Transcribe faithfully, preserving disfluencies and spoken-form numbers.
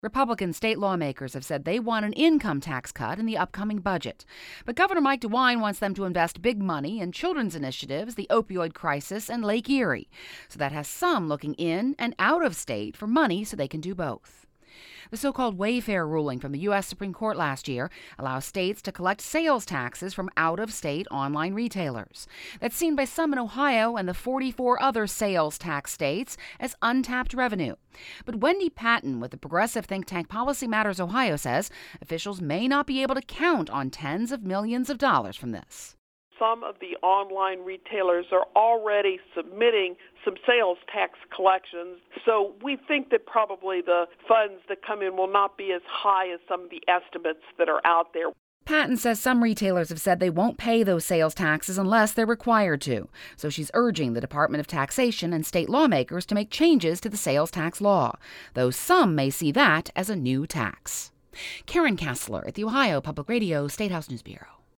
Republican state lawmakers have said they want an income tax cut in the upcoming budget. But Governor Mike DeWine wants them to invest big money in children's initiatives, the opioid crisis, and Lake Erie. So that has some looking in and out of state for money so they can do both. The so-called Wayfair ruling from the U S Supreme Court last year allows states to collect sales taxes from out-of-state online retailers. That's seen by some in Ohio and the forty-four other sales tax states as untapped revenue. But Wendy Patton with the progressive think tank Policy Matters Ohio says officials may not be able to count on tens of millions of dollars from this. Some of the online retailers are already submitting some sales tax collections, so we think that probably the funds that come in will not be as high as some of the estimates that are out there. Patton says some retailers have said they won't pay those sales taxes unless they're required to, so she's urging the Department of Taxation and state lawmakers to make changes to the sales tax law, though some may see that as a new tax. Karen Kassler at the Ohio Public Radio State House News Bureau.